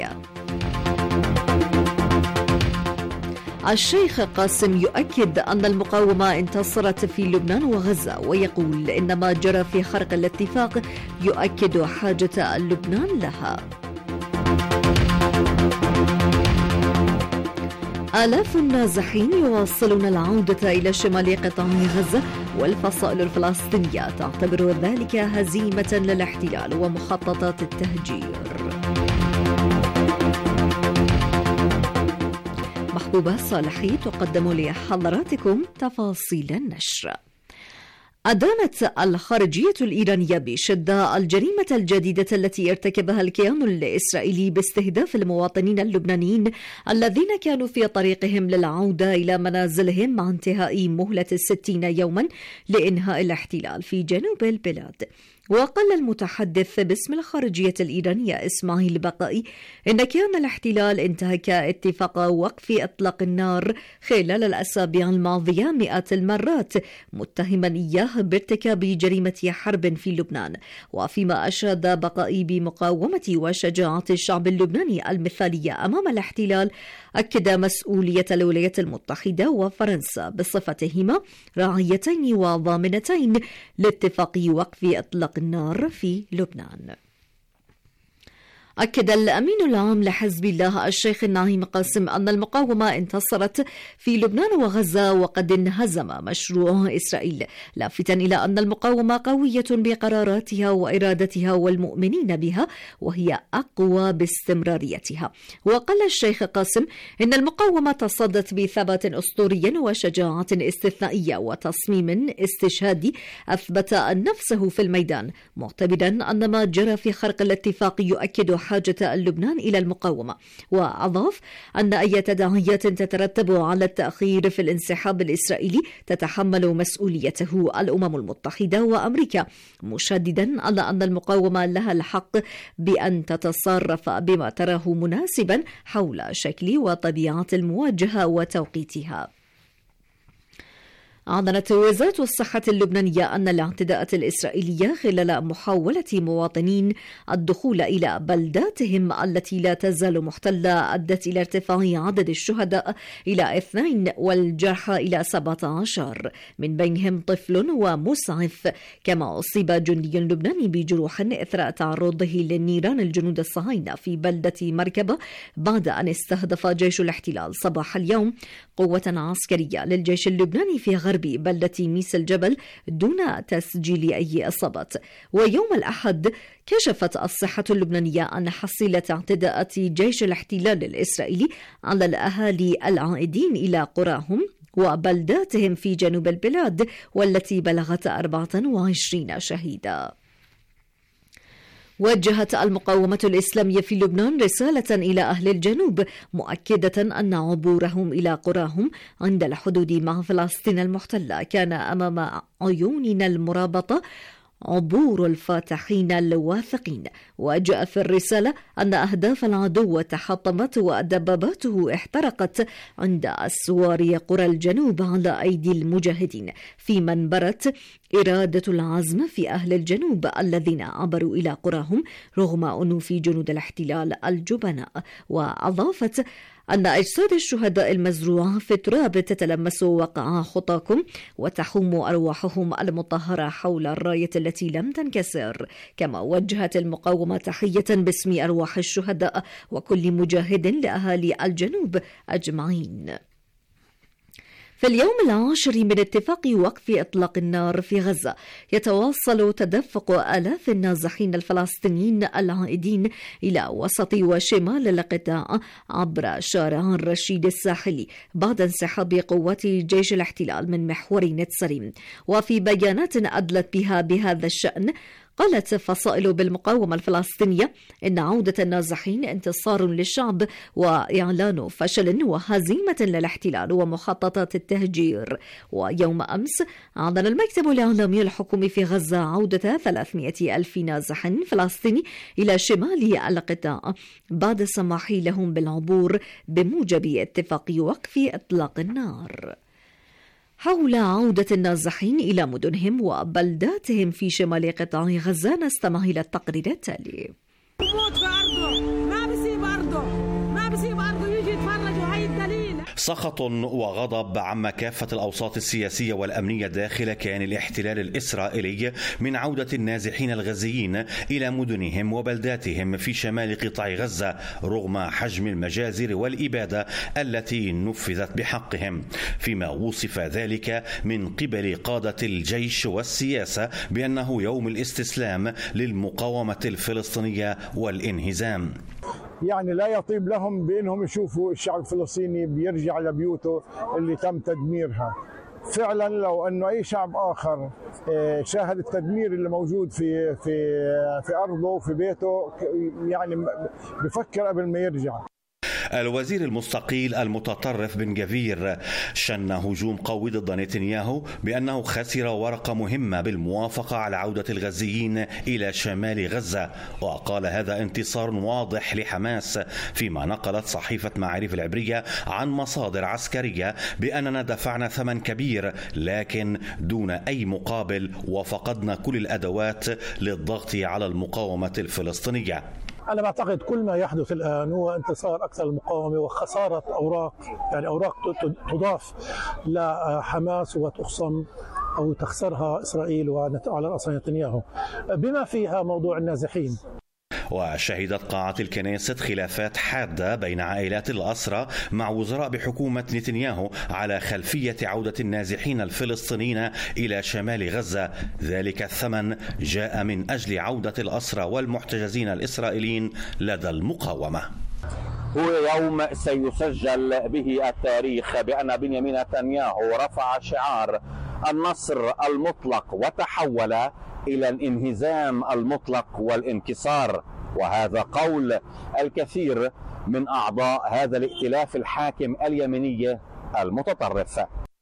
الشيخ قاسم يؤكد أن المقاومة انتصرت في لبنان وغزة، ويقول إن ما جرى في خرق الاتفاق يؤكد حاجة لبنان لها. آلاف النازحين يواصلون العودة إلى شمال قطاع غزة، والفصائل الفلسطينية تعتبر ذلك هزيمة للاحتلال ومخططات التهجير. محبوبة صالحي تقدم لحضراتكم تفاصيل النشر. أدانت الخارجية الإيرانية بشدة الجريمة الجديدة التي ارتكبها الكيان الإسرائيلي باستهداف المواطنين اللبنانيين الذين كانوا في طريقهم للعودة إلى منازلهم مع انتهاء مهلة 60 يوما لإنهاء الاحتلال في جنوب البلاد. وقال المتحدث باسم الخارجية الإيرانية إسماعيل بقائي إن كيان الاحتلال انتهك اتفاق وقف إطلاق النار خلال الأسابيع الماضية مئات المرات، متهما إياه بارتكاب جريمة حرب في لبنان. وفيما أشاد بقائي بمقاومة وشجاعة الشعب اللبناني المثالية أمام الاحتلال، أكد مسؤولية الولايات المتحدة وفرنسا بصفتهما راعيتين وضامنتين لاتفاق وقف إطلاق النار في لبنان. أكد الأمين العام لحزب الله الشيخ النعيم قاسم أن المقاومة انتصرت في لبنان وغزة وقد انهزم مشروع إسرائيل، لافتا إلى أن المقاومة قوية بقراراتها وإرادتها والمؤمنين بها، وهي أقوى باستمراريتها. وقال الشيخ قاسم إن المقاومة تصدت بثبات أسطوري وشجاعة استثنائية وتصميم استشهادي أثبت نفسه في الميدان، معتبرا أن ما جرى في خرق الاتفاق يؤكد حاجة لبنان إلى المقاومة. وأضاف أن أي تداعيات تترتب على التأخير في الانسحاب الإسرائيلي تتحمل مسؤوليته الأمم المتحدة وأمريكا، مشددا على أن المقاومة لها الحق بأن تتصرف بما تراه مناسبا حول شكل وطبيعة المواجهة وتوقيتها. أعلنت وزارة الصحة اللبنانية أن الاعتداءات الإسرائيلية خلال محاولة مواطنين الدخول إلى بلداتهم التي لا تزال محتلة أدت إلى ارتفاع عدد الشهداء إلى 2 والجرحى إلى 17، من بينهم طفل ومسعف. كما أصيب جندي لبناني بجروح إثر تعرضه للنيران الجنود الصهاينة في بلدة مركبة بعد أن استهدف جيش الاحتلال صباح اليوم قوة عسكرية للجيش اللبناني في غرب بلدة ميس الجبل دون تسجيل أي إصابات. ويوم الأحد كشفت الصحة اللبنانية عن حصيلة اعتداءات جيش الاحتلال الإسرائيلي على الأهالي العائدين إلى قراهم وبلداتهم في جنوب البلاد، والتي بلغت 24 شهيدا. وجهت المقاومة الإسلامية في لبنان رسالة إلى أهل الجنوب مؤكدة أن عبورهم إلى قراهم عند الحدود مع فلسطين المحتلة كان أمام عيوننا المرابطة عبور الفاتحين الواثقين. وجاء في الرسالة أن أهداف العدو تحطمت ودباباته احترقت عند أسوار قرى الجنوب على أيدي المجاهدين، في منبرت إرادة العزم في أهل الجنوب الذين عبروا إلى قراهم رغم أنوف جنود الاحتلال الجبناء. وأضافت أن أجساد الشهداء المزروعة في التراب تتلمس وقع خطاكم وتحوم أرواحهم المطهرة حول الراية التي لم تنكسر. كما وجهت المقاومة تحية باسم أرواح الشهداء وكل مجاهد لأهالي الجنوب أجمعين. في اليوم 10 من اتفاق وقف إطلاق النار في غزة، يتواصل تدفق آلاف النازحين الفلسطينيين العائدين إلى وسط وشمال القطاع عبر شارع الرشيد الساحلي بعد انسحاب قوات جيش الاحتلال من محور نتسريم. وفي بيانات أدلت بها بهذا الشأن، قالت فصائل بالمقاومة الفلسطينية إن عودة النازحين انتصار للشعب وإعلان فشل وهزيمة للاحتلال ومخططات التهجير. ويوم أمس أعلن المكتب الإعلامي الحكومي في غزة عودة 300 ألف نازح فلسطيني إلى شمال القطاع بعد السماح لهم بالعبور بموجب اتفاق وقف إطلاق النار. حول عودة النازحين إلى مدنهم وبلداتهم في شمال قطاع غزة نستمع إلى التقرير التالي. بموت في أرضه، ما بسيب أرضه، يتفرجوا. هاي الدليل. سخط وغضب عم كافة الأوساط السياسية والأمنية داخل كيان الاحتلال الإسرائيلي من عودة النازحين الغزيين إلى مدنهم وبلداتهم في شمال قطاع غزة رغم حجم المجازر والإبادة التي نفذت بحقهم، فيما وصف ذلك من قبل قادة الجيش والسياسة بأنه يوم الاستسلام للمقاومة الفلسطينية والانهزام. يعني لا يطيب لهم بأنهم يشوفوا الشعب الفلسطيني بيرجع لبيوته اللي تم تدميرها. فعلا لو انه اي شعب اخر شاهد التدمير اللي موجود في ارضه وفي بيته، يعني بفكر قبل ما يرجع. الوزير المستقيل المتطرف بن جفير شن هجوم قوي ضد نتنياهو بأنه خسر ورقة مهمة بالموافقة على عودة الغزيين إلى شمال غزة، وقال هذا انتصار واضح لحماس، فيما نقلت صحيفة معارف العبرية عن مصادر عسكرية بأننا دفعنا ثمن كبير لكن دون أي مقابل، وفقدنا كل الأدوات للضغط على المقاومة الفلسطينية. أنا بعتقد كل ما يحدث الآن هو انتصار أكثر المقاومة وخسارة أوراق، يعني أوراق تضاف لحماس وتخصم أو تخسرها إسرائيل وعلى رأس نتنياهو، بما فيها موضوع النازحين. وشهدت قاعة الكنيست خلافات حادة بين عائلات الأسرى مع وزراء بحكومة نتنياهو على خلفية عودة النازحين الفلسطينيين إلى شمال غزة. ذلك الثمن جاء من أجل عودة الأسرى والمحتجزين الإسرائيليين لدى المقاومة. هو يوم سيسجل به التاريخ بأن بنيامين نتنياهو رفع شعار النصر المطلق وتحول إلى الانهزام المطلق والانكسار، وهذا قول الكثير من أعضاء هذا الائتلاف الحاكم اليميني المتطرف.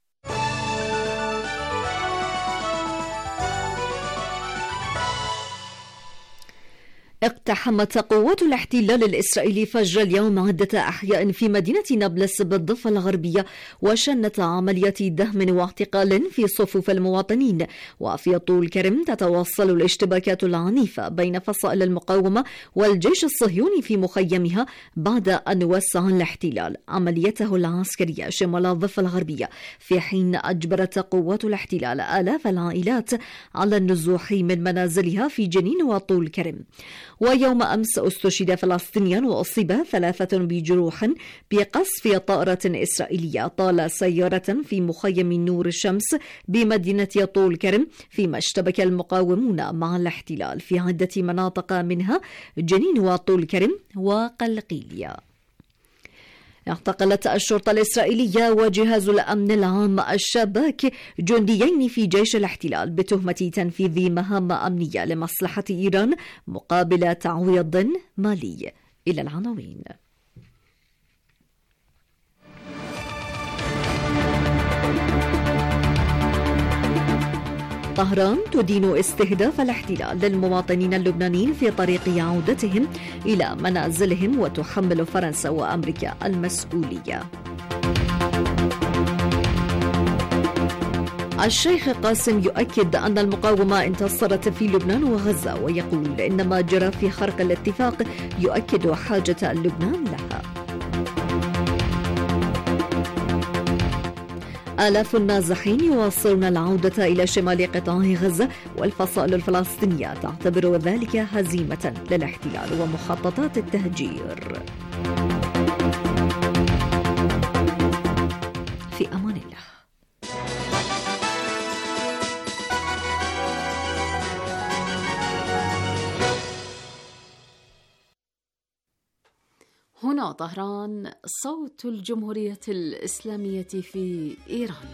اقتحمت قوات الاحتلال الإسرائيلي فجر اليوم عدة أحياء في مدينة نابلس بالضفة الغربية، وشنت عمليات دهم واعتقال في صفوف المواطنين. وفي طول كرم تتواصل الاشتباكات العنيفة بين فصائل المقاومة والجيش الصهيوني في مخيمها بعد أن وسع الاحتلال عمليته العسكرية شمال الضفة الغربية، في حين أجبرت قوات الاحتلال آلاف العائلات على النزوح من منازلها في جنين وطول كرم. ويوم أمس استشهد فلسطينيان وأصيب 3 بجروح بقصف طائرة إسرائيلية طال سيارة في مخيم نور الشمس بمدينة طول كرم، فيما اشتبك المقاومون مع الاحتلال في عدة مناطق منها جنين وطول كرم وقلقيلية. اعتقلت الشرطة الإسرائيلية وجهاز الأمن العام الشباك جنديين في جيش الاحتلال بتهمة تنفيذ مهام أمنية لمصلحة إيران مقابل تعويض مالي. إلى العناوين. طهران تدين استهداف الاحتلال للمواطنين اللبنانيين في طريق عودتهم إلى منازلهم، وتحمل فرنسا وأمريكا المسؤولية. الشيخ قاسم يؤكد أن المقاومة انتصرت في لبنان وغزة، ويقول إن ما جرى في خرق الاتفاق يؤكد حاجة لبنان لها. آلاف النازحين يواصلون العودة إلى شمال قطاع غزة، والفصائل الفلسطينية تعتبر ذلك هزيمة للاحتلال ومخططات التهجير. في أمان الله. هنا طهران، صوت الجمهورية الإسلامية في إيران.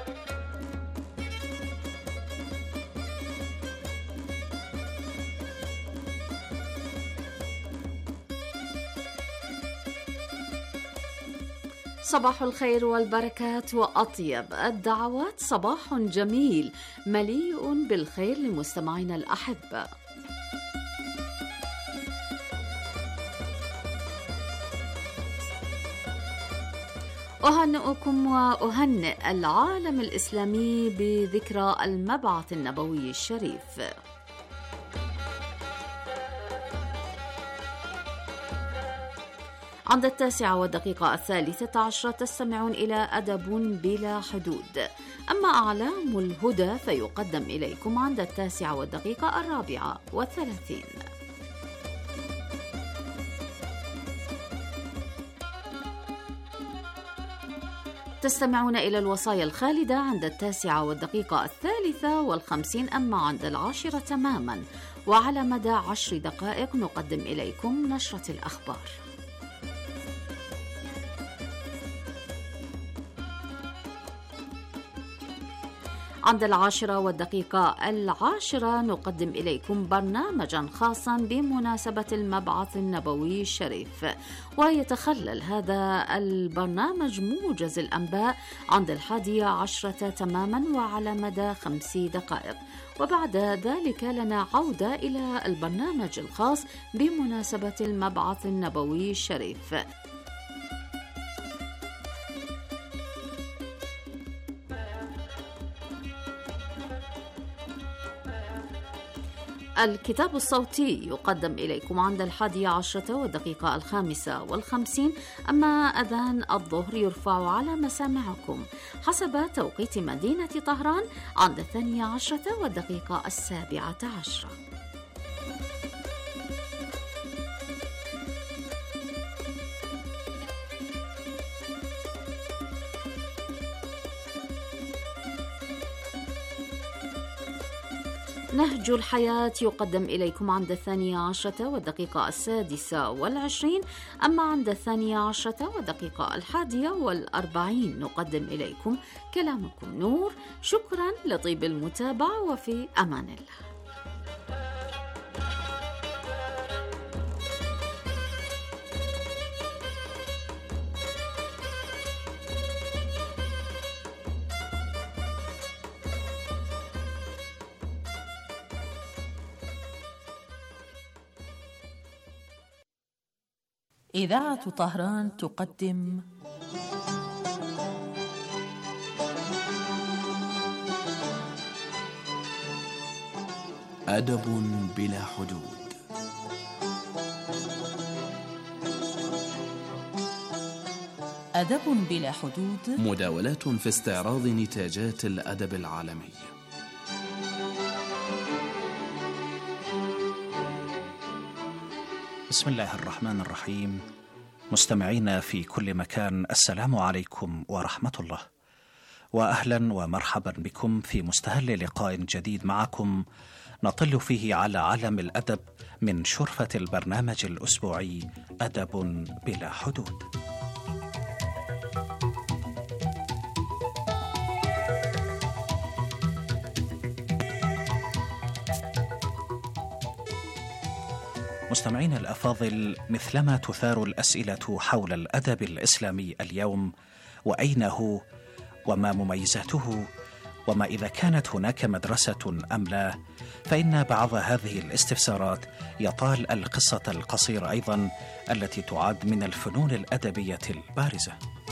صباح الخير والبركات وأطيب الدعوات، صباح جميل مليء بالخير لمستمعينا الأحبة. أهنئكم وأهنئ العالم الإسلامي بذكرى المبعث النبوي الشريف. عند 9:13 تستمعون إلى أدب بلا حدود. أما أعلام الهدى فيقدم إليكم عند 9:34. تستمعون إلى الوصايا الخالدة عند 9:53. أما عند 10 تماما وعلى مدى 10 دقائق نقدم إليكم نشرة الأخبار. عند 10:10 نقدم إليكم برنامجا خاصا بمناسبة المبعث النبوي الشريف، ويتخلل هذا البرنامج موجز الأنباء عند 11 تماما وعلى مدى 5 دقائق. وبعد ذلك لنا عودة إلى البرنامج الخاص بمناسبة المبعث النبوي الشريف. الكتاب الصوتي يقدم إليكم عند 11:05. أما أذان الظهر يرفع على مسامعكم حسب توقيت مدينة طهران عند 12:17. نهج الحياة يقدم إليكم عند 12:06. أما عند 12:41 نقدم إليكم كلامكم نور. شكرا لطيب المتابعة وفي أمان الله. إذاعة طهران تقدم أدب بلا حدود. أدب بلا حدود، مداولات في استعراض نتاجات الأدب العالمي. بسم الله الرحمن الرحيم. مستمعينا في كل مكان، السلام عليكم ورحمة الله، وأهلا ومرحبا بكم في مستهل لقاء جديد معكم نطل فيه على عالم الأدب من شرفة البرنامج الأسبوعي أدب بلا حدود. مستمعينا الأفاضل، مثلما تثار الأسئلة حول الأدب الإسلامي اليوم، وأين هو، وما مميزاته، وما إذا كانت هناك مدرسة أم لا، فإن بعض هذه الاستفسارات يطال القصة القصيرة أيضا التي تعد من الفنون الأدبية البارزة.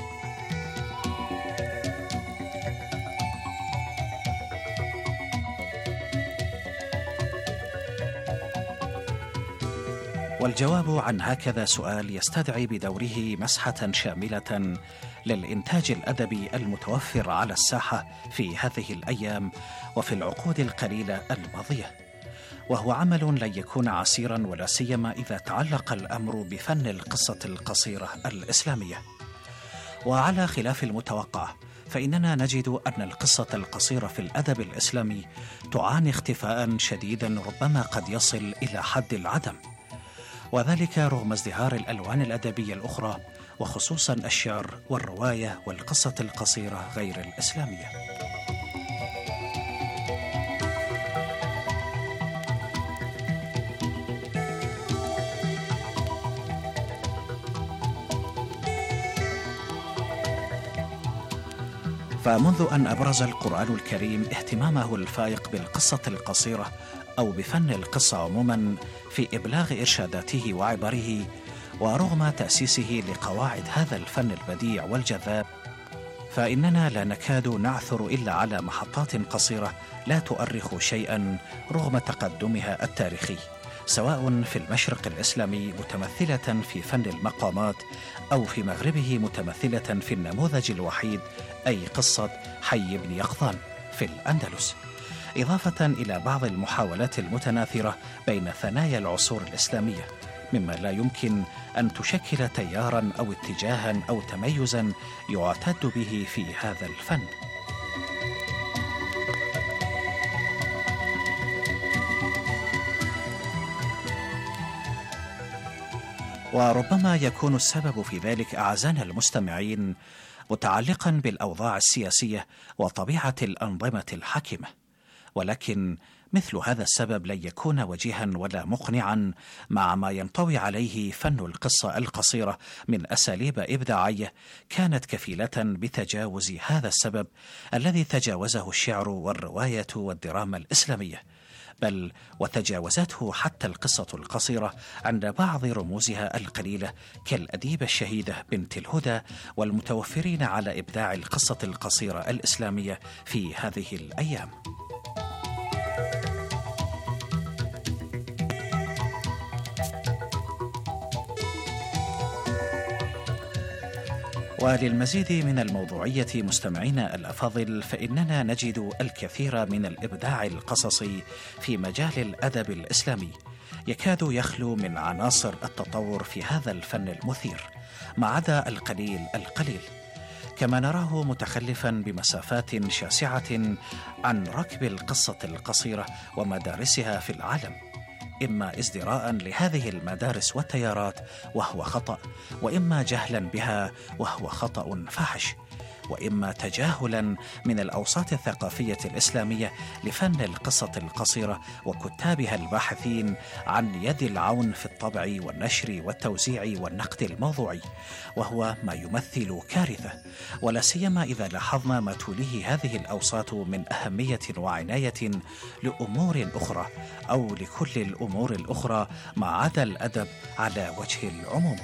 والجواب عن هكذا سؤال يستدعي بدوره مسحة شاملة للإنتاج الأدبي المتوفر على الساحة في هذه الأيام وفي العقود القليلة الماضية، وهو عمل لن يكون عسيرا، ولا سيما إذا تعلق الأمر بفن القصة القصيرة الإسلامية. وعلى خلاف المتوقع، فإننا نجد أن القصة القصيرة في الأدب الإسلامي تعاني اختفاء شديدا، ربما قد يصل إلى حد العدم، وذلك رغم ازدهار الألوان الأدبية الأخرى، وخصوصا الشعر والرواية والقصة القصيرة غير الإسلامية. فمنذ أن أبرز القرآن الكريم اهتمامه الفائق بالقصة القصيرة أو بفن القصة عموما في إبلاغ إرشاداته وعبره، ورغم تأسيسه لقواعد هذا الفن البديع والجذاب، فإننا لا نكاد نعثر إلا على محطات قصيرة لا تؤرخ شيئا رغم تقدمها التاريخي، سواء في المشرق الإسلامي متمثلة في فن المقامات، أو في مغربه متمثلة في النموذج الوحيد أي قصة حي بن يقظان في الأندلس، إضافة إلى بعض المحاولات المتناثرة بين ثنايا العصور الإسلامية، مما لا يمكن أن تشكل تياراً أو اتجاهاً أو تميزاً يعتد به في هذا الفن. وربما يكون السبب في ذلك أعزائنا المستمعين متعلقاً بالأوضاع السياسية وطبيعة الأنظمة الحاكمة، ولكن مثل هذا السبب لن يكون وجيها ولا مقنعا مع ما ينطوي عليه فن القصة القصيرة من أساليب إبداعية كانت كفيلة بتجاوز هذا السبب الذي تجاوزه الشعر والرواية والدراما الإسلامية، بل وتجاوزته حتى القصة القصيرة عند بعض رموزها القليلة كالأديبة الشهيدة بنت الهدى والمتوفرين على إبداع القصة القصيرة الإسلامية في هذه الأيام. وللمزيد من الموضوعية مستمعينا الأفاضل، فإننا نجد الكثير من الإبداع القصصي في مجال الأدب الإسلامي يكاد يخلو من عناصر التطور في هذا الفن المثير، ما عدا القليل القليل، كما نراه متخلفا بمسافات شاسعة عن ركب القصة القصيرة ومدارسها في العالم، إما ازدراء لهذه المدارس والتيارات وهو خطأ، وإما جهلا بها وهو خطأ فاحش، وإما تجاهلا من الأوساط الثقافية الإسلامية لفن القصة القصيرة وكتابها الباحثين عن يد العون في الطبع والنشر والتوزيع والنقد الموضوعي، وهو ما يمثل كارثة، ولا سيما إذا لاحظنا ما توليه هذه الأوساط من أهمية وعناية لأمور أخرى، أو لكل الأمور الأخرى ما عدا الأدب على وجه العموم.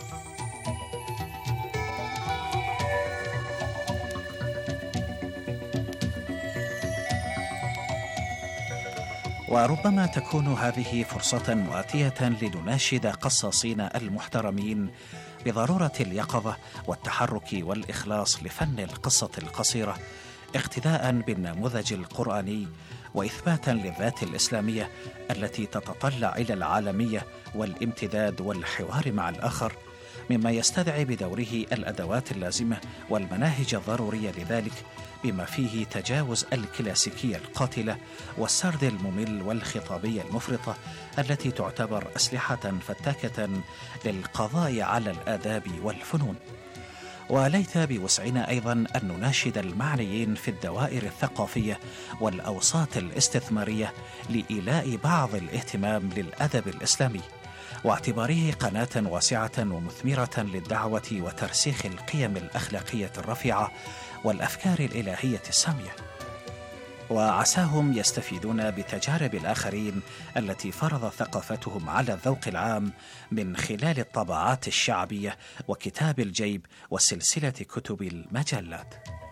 وربما تكون هذه فرصة مؤتية لنناشد قصاصين المحترمين بضرورة اليقظة والتحرك والإخلاص لفن القصة القصيرة، اقتداء بالنموذج القرآني وإثباتا للذات الإسلامية التي تتطلع إلى العالمية والامتداد والحوار مع الآخر، مما يستدعي بدوره الأدوات اللازمة والمناهج الضرورية لذلك، بما فيه تجاوز الكلاسيكية القاتلة والسرد الممل والخطابية المفرطة التي تعتبر أسلحة فتاكة للقضاء على الآداب والفنون. وليت بوسعنا أيضا أن نناشد المعنيين في الدوائر الثقافية والأوساط الاستثمارية لإيلاء بعض الاهتمام للأدب الإسلامي، واعتباره قناة واسعة ومثمرة للدعوة وترسيخ القيم الأخلاقية الرفيعة والأفكار الإلهية السامية، وعساهم يستفيدون بتجارب الآخرين التي فرض ثقافتهم على الذوق العام من خلال الطبعات الشعبية وكتاب الجيب وسلسلة كتب المجلات.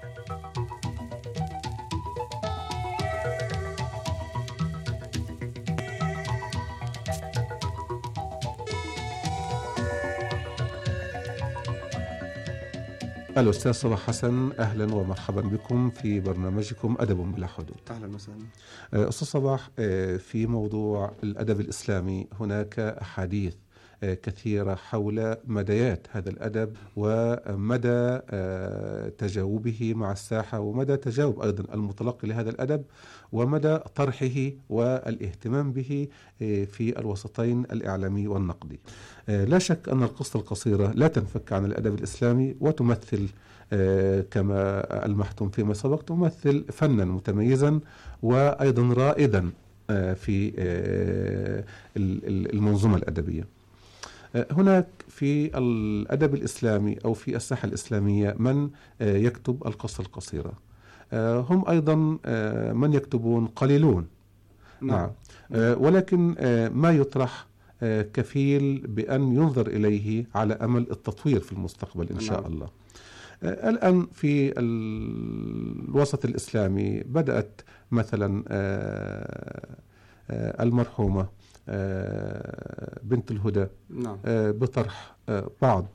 الأستاذ صباح حسن، أهلا ومرحبا بكم في برنامجكم أدب بلا حدود. أهلا وسهلا. أستاذ صباح، في موضوع الأدب الإسلامي هناك أحاديث كثيرة حول مديات هذا الأدب ومدى تجاوبه مع الساحة، ومدى تجاوب أيضا المتلقي لهذا الأدب، ومدى طرحه والاهتمام به في الوسطين الإعلامي والنقدي. لا شك أن القصة القصيرة لا تنفك عن الأدب الإسلامي، وتمثل كما ألمحتم فيما سبق تمثل فنا متميزا وأيضا رائدا في المنظومة الأدبية. هناك في الأدب الإسلامي أو في الساحة الإسلامية من يكتب القصة القصيرة، هم أيضا من يكتبون قليلون. نعم. ولكن ما يطرح كفيل بأن ينظر إليه على أمل التطوير في المستقبل إن شاء الله. الآن في الوسط الإسلامي بدأت مثلا المرحومة بنت الهدى نعم. بطرح بعض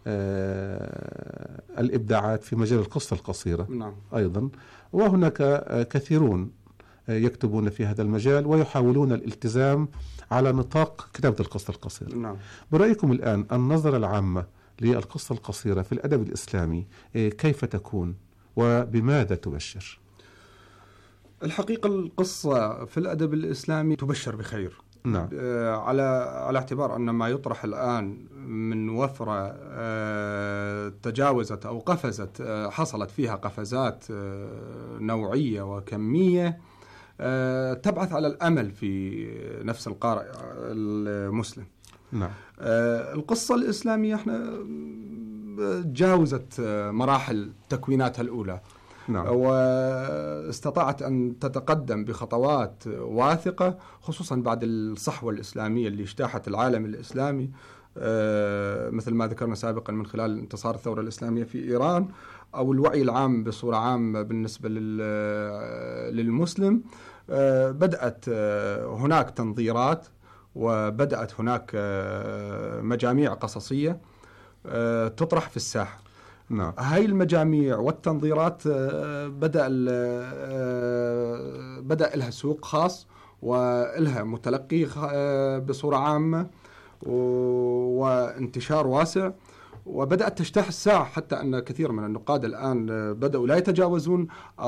الإبداعات في مجال القصة القصيرة. نعم. أيضا، وهناك كثيرون يكتبون في هذا المجال ويحاولون الالتزام على نطاق كتابة القصة القصيرة. نعم. برأيكم الآن النظرة العامة للقصة القصيرة في الأدب الإسلامي كيف تكون وبماذا تبشر؟ الحقيقة القصة في الأدب الإسلامي تبشر بخير. نعم. على اعتبار أن ما يطرح الآن من وفرة تجاوزت أو قفزت، حصلت فيها قفزات نوعية وكمية تبعث على الأمل في نفس القارئ المسلم. نعم. القصة الإسلامية احنا جاوزت مراحل تكويناتها الأولى. نعم. واستطاعت أن تتقدم بخطوات واثقة، خصوصا بعد الصحوة الإسلامية اللي اجتاحت العالم الإسلامي، مثل ما ذكرنا سابقا من خلال انتصار الثورة الإسلامية في إيران، أو الوعي العام بصورة عامة بالنسبة للمسلم. بدأت هناك تنظيرات، وبدأت هناك مجاميع قصصية تطرح في الساحة. نعم. هاي المجاميع والتنظيرات بدأ لها سوق خاص ولها متلقي بصورة عامة وانتشار واسع، وبدأت تجتاح الساحة، حتى أن كثير من النقاد الآن بدأوا لا يتجاوزون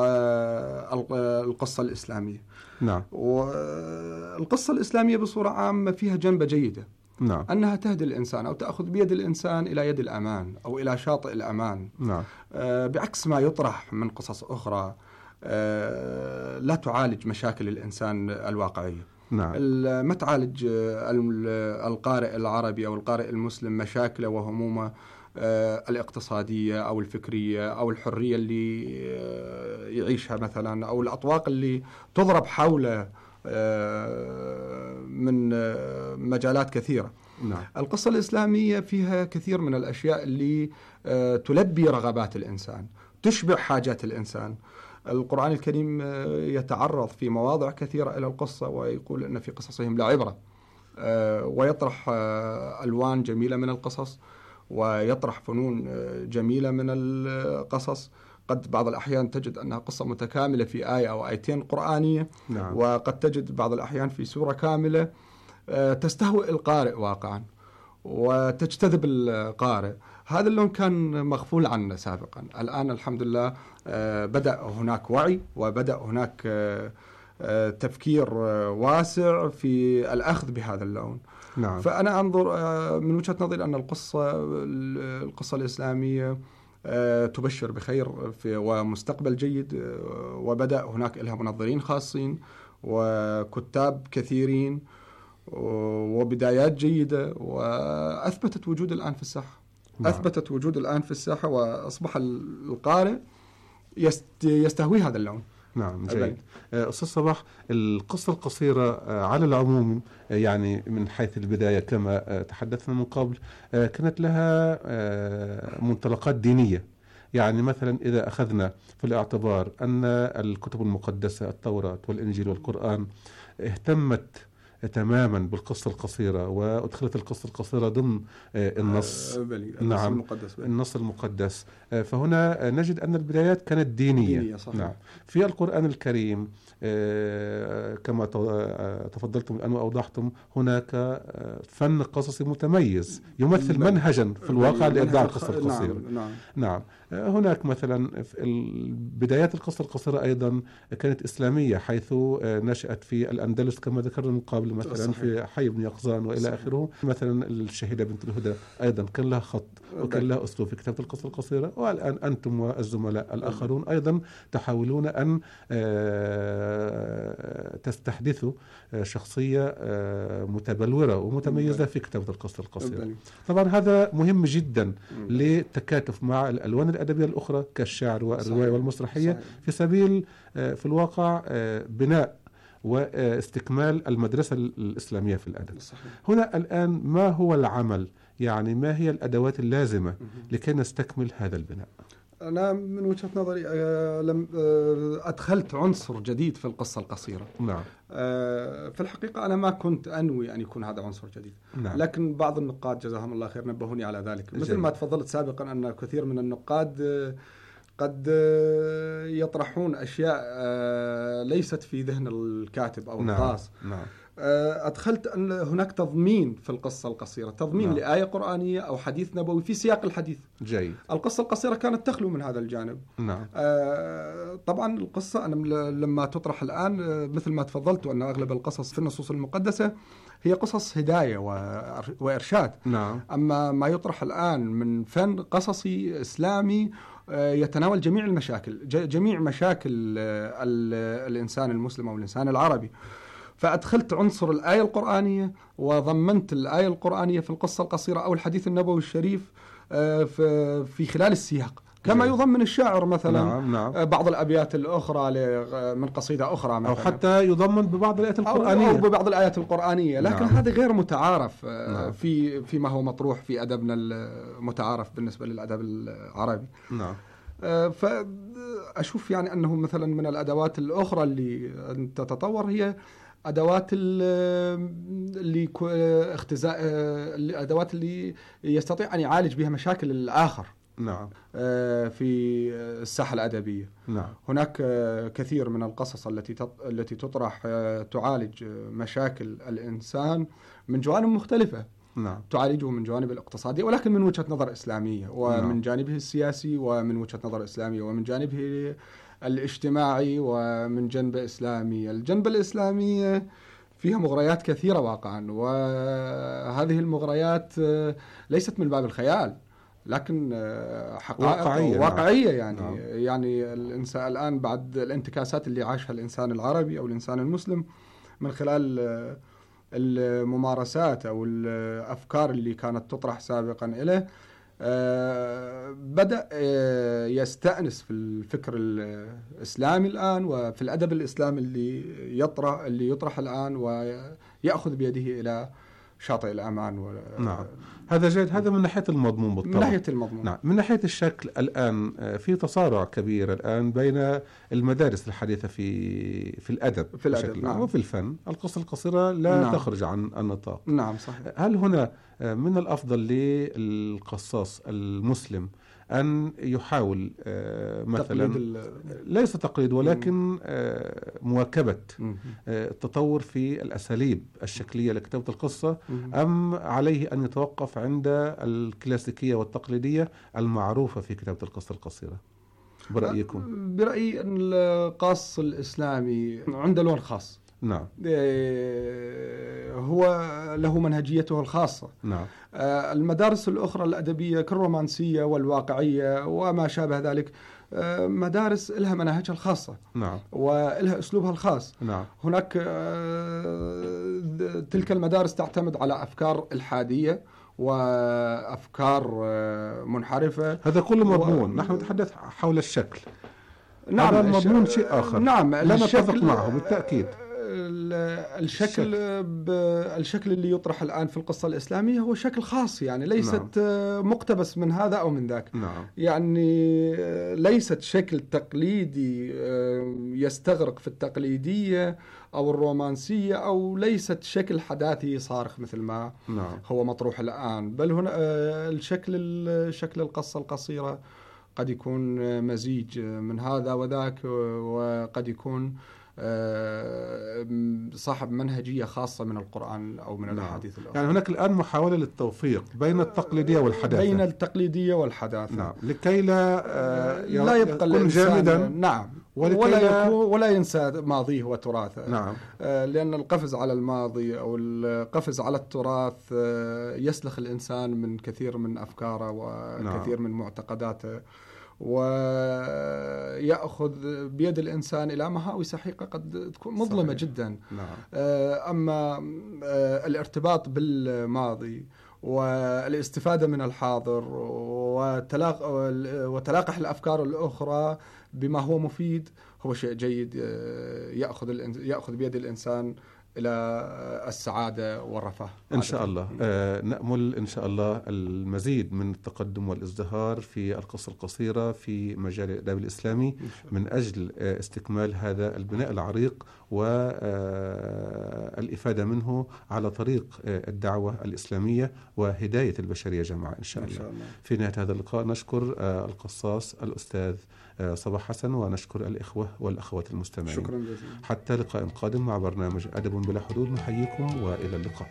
القصة الإسلامية. نعم. والقصة الإسلامية بصورة عامة فيها جنبة جيدة. نعم. أنها تهدي الإنسان أو تأخذ بيد الإنسان إلى يد الأمان أو إلى شاطئ الأمان. نعم. بعكس ما يطرح من قصص أخرى لا تعالج مشاكل الإنسان الواقعية. نعم. ما تعالج القارئ العربي أو القارئ المسلم مشاكله وهمومه الاقتصادية أو الفكرية أو الحرية اللي يعيشها مثلا، أو الأطواق اللي تضرب حوله من مجالات كثيرة. نعم. القصة الإسلامية فيها كثير من الأشياء اللي تلبي رغبات الإنسان، تشبع حاجات الإنسان. القرآن الكريم يتعرض في مواضع كثيرة إلى القصة، ويقول أن في قصصهم لعبرة، ويطرح ألوان جميلة من القصص، ويطرح فنون جميلة من القصص. قد بعض الأحيان تجد أنها قصة متكاملة في آية أو آيتين قرآنية. نعم. وقد تجد بعض الأحيان في سورة كاملة تستهوئ القارئ واقعا وتجتذب القارئ. هذا اللون كان مغفول عنه سابقا. الآن الحمد لله بدأ هناك وعي، وبدأ هناك تفكير واسع في الأخذ بهذا اللون. نعم. فأنا أنظر من وجهة نظري أن القصة الإسلامية تبشر بخير ومستقبل جيد، وبدأ هناك لها منظرين خاصين وكتاب كثيرين وبدايات جيدة، وأثبتت وجود الآن في الساحة. نعم. أثبتت وجود الآن في الساحة، وأصبح القارئ يستهوي هذا اللون. نعم، جيد. أستاذ صباح، القصة القصيرة على العموم يعني من حيث البداية كما تحدثنا من قبل كانت لها منطلقات دينية. يعني مثلا إذا أخذنا في الاعتبار أن الكتب المقدسة التوراة والإنجيل والقرآن اهتمت تماما بالقصة القصيرة، وأدخلت القصة القصيرة ضمن النص. نعم، النص المقدس. فهنا نجد أن البدايات كانت دينية. نعم. في القرآن الكريم كما تفضلتم الآن وأوضحتم هناك فن قصصي متميز يمثل منهجا في الواقع لإبداع القصة القصيرة. نعم. هناك مثلا بدايات القصة القصيرة أيضا كانت إسلامية، حيث نشأت في الأندلس كما ذكرنا من قبل، مثلا صحيح. في حي بن يقظان وإلى صحيح. آخره. مثلا الشهيدة بنت الهدى أيضا كان لها خط وكان لها أسلوب في كتابة القصة القصيرة. والآن أنتم والزملاء الآخرون أيضا تحاولون أن تستحدثوا شخصية متبلورة ومتميزة في كتابة القصة القصيرة. طبعا هذا مهم جدا للتكاتف مع الألوان الأدبية الأخرى كالشعر والرواية والمسرحية في سبيل في الواقع بناء واستكمال المدرسة الإسلامية في الأدب. هنا الآن ما هو العمل؟ يعني ما هي الأدوات اللازمة لكي نستكمل هذا البناء؟ أنا من وجهة نظري أدخلت عنصر جديد في القصة القصيرة. نعم. في الحقيقة أنا ما كنت أنوي أن يكون هذا عنصر جديد. نعم. لكن بعض النقاد جزاهم الله خير نبهوني على ذلك. مثل ما تفضلت سابقا أن كثير من النقاد قد يطرحون أشياء ليست في ذهن الكاتب أو القاص. نعم. أدخلت أن هناك تضمين في القصة القصيرة، تضمين نعم. لآية قرآنية أو حديث نبوي في سياق الحديث. جيد. القصة القصيرة كانت تخلو من هذا الجانب. نعم. طبعا القصة أنا لما تطرح الآن مثل ما تفضلت أن أغلب القصص في النصوص المقدسة هي قصص هداية وإرشاد. نعم. أما ما يطرح الآن من فن قصصي إسلامي يتناول جميع المشاكل، جميع مشاكل الإنسان المسلم أو الإنسان العربي. فأدخلت عنصر الآية القرآنية وضمنت الآية القرآنية في القصة القصيرة أو الحديث النبوي الشريف في خلال السياق، كما يضمن الشاعر مثلا. نعم. بعض الأبيات الأخرى من قصيدة أخرى مثلا. أو حتى يضمن ببعض الآيات القرآنية أو ببعض الآيات القرآنية، لكن نعم. هذا غير متعارف نعم. فيما هو مطروح في أدبنا المتعارف بالنسبة للأدب العربي. نعم. فأشوف يعني أنه مثلا من الأدوات الأخرى اللي تتطور هي أدوات اللي اختزاء الأدوات اللي يستطيع أن يعالج بها مشاكل الآخر. نعم. في الساحة الأدبية. نعم. هناك كثير من القصص التي تطرح تعالج مشاكل الإنسان من جوانب مختلفة. نعم. تعالجه من جوانب الاقتصادية ولكن من وجهة نظر إسلامية، ومن نعم. جانبه السياسي ومن وجهة نظر إسلامية، ومن جانبه الاجتماعي ومن جنب إسلامي. الجنب الإسلامي فيها مغريات كثيرة واقعا، وهذه المغريات ليست من باب الخيال لكن حقائق واقعية يعني. نعم. يعني الإنسان الآن بعد الانتكاسات اللي عاشها الإنسان العربي أو الإنسان المسلم من خلال الممارسات أو الأفكار اللي كانت تطرح سابقا إليه، بدأ يستأنس في الفكر الإسلامي الآن وفي الأدب الإسلامي اللي يطرح الآن، ويأخذ بيده إلى شاطئ الأمان. نعم. هذا جيد. هذا من ناحية المضمون بالطبع. من ناحية المضمون. نعم. من ناحية الشكل الآن في تصارع كبير الآن بين المدارس الحديثة في الأدب بشكل عام وفي الفن. القصة القصيرة لا نعم. تخرج عن النطاق. نعم صحيح. هل هنا من الأفضل للقصاص المسلم أن يحاول مثلا ليس تقليد ولكن مواكبة التطور في الأساليب الشكلية لكتابة القصة، أم عليه أن يتوقف عند الكلاسيكية والتقليدية المعروفة في كتابة القصة القصيرة؟ برأيكم؟ برأيي أن القاص الإسلامي عنده لون خاص. نعم. هو له منهجيته الخاصة. نعم. المدارس الأخرى الأدبية كالرومانسية والواقعية وما شابه ذلك مدارس لها مناهجها الخاصة. نعم. ولها أسلوبها الخاص. نعم. هناك تلك المدارس تعتمد على أفكار إلحادية وأفكار منحرفة. هذا كله مضمون. نحن نتحدث حول الشكل. نعم. هذا المضمون شيء آخر. نعم. لا نتفق معه بالتأكيد. الشكل اللي يطرح الآن في القصة الإسلامية هو شكل خاص، يعني ليست مقتبس من هذا أو من ذاك. نعم. يعني ليست شكل تقليدي يستغرق في التقليدية أو الرومانسية، أو ليست شكل حداثي صارخ مثل ما هو مطروح الآن، بل هنا شكل القصة القصيرة قد يكون مزيج من هذا وذاك، وقد يكون صاحب منهجية خاصة من القرآن أو من الأحاديث الأخرى. يعني هناك الآن محاولة للتوفيق بين التقليدية والحداثة. بين التقليدية والحداثة. نعم. لكي لا يبقى الإنسان جامدا. نعم. ولا ينسى ماضيه وتراثه. نعم. لأن القفز على الماضي أو القفز على التراث يسلخ الإنسان من كثير من أفكاره وكثير من معتقداته، ويأخذ بيد الإنسان إلى مهاوي سحيقة قد تكون مظلمة. صحيح. جدا. نعم. أما الارتباط بالماضي والاستفادة من الحاضر وتلاقح الأفكار الأخرى بما هو مفيد هو شيء جيد يأخذ بيد الإنسان إلى السعادة والرفاه إن شاء الله. نأمل إن شاء الله المزيد من التقدم والازدهار في القصة القصيرة في مجال الأدب الإسلامي من أجل استكمال هذا البناء العريق والإفادة منه على طريق الدعوة الإسلامية وهداية البشرية جماعة إن شاء الله. في نهاية هذا اللقاء نشكر القصاص الأستاذ صباح حسن، ونشكر الإخوة والأخوات المستمعين. شكرا جزيلا. حتى لقاء قادم مع برنامج أدب بلا حدود، نحييكم وإلى اللقاء.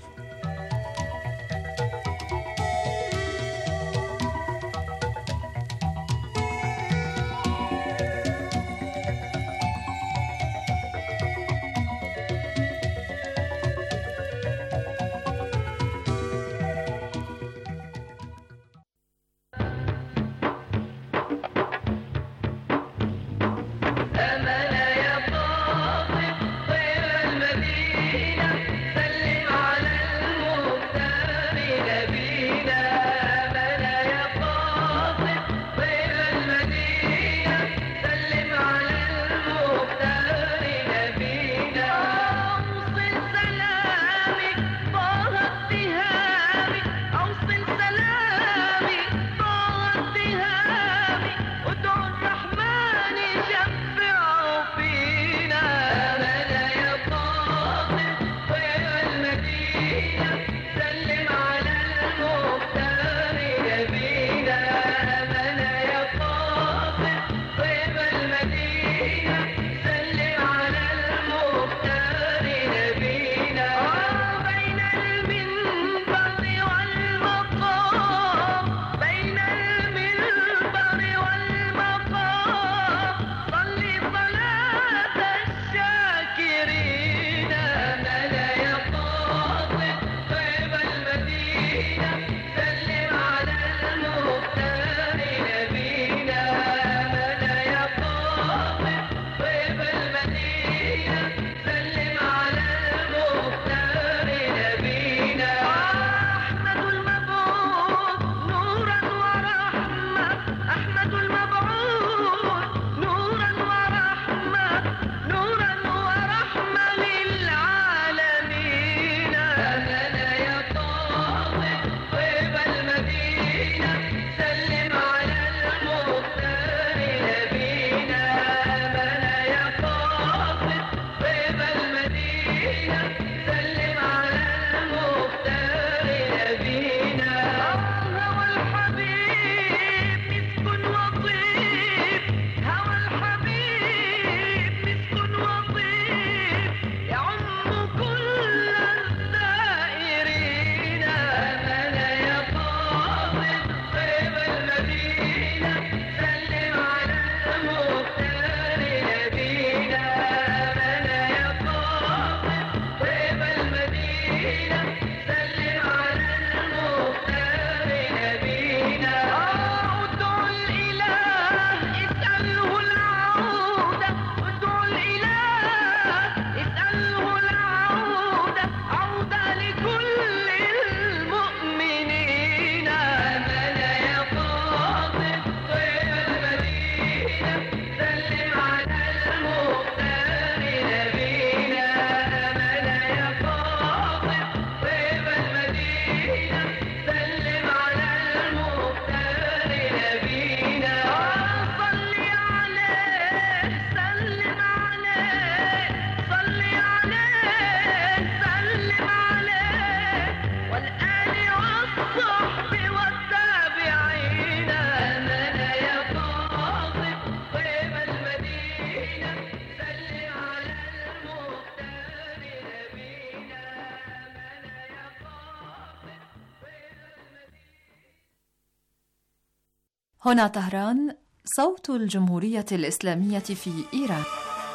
هنا طهران، صوت الجمهورية الإسلامية في إيران.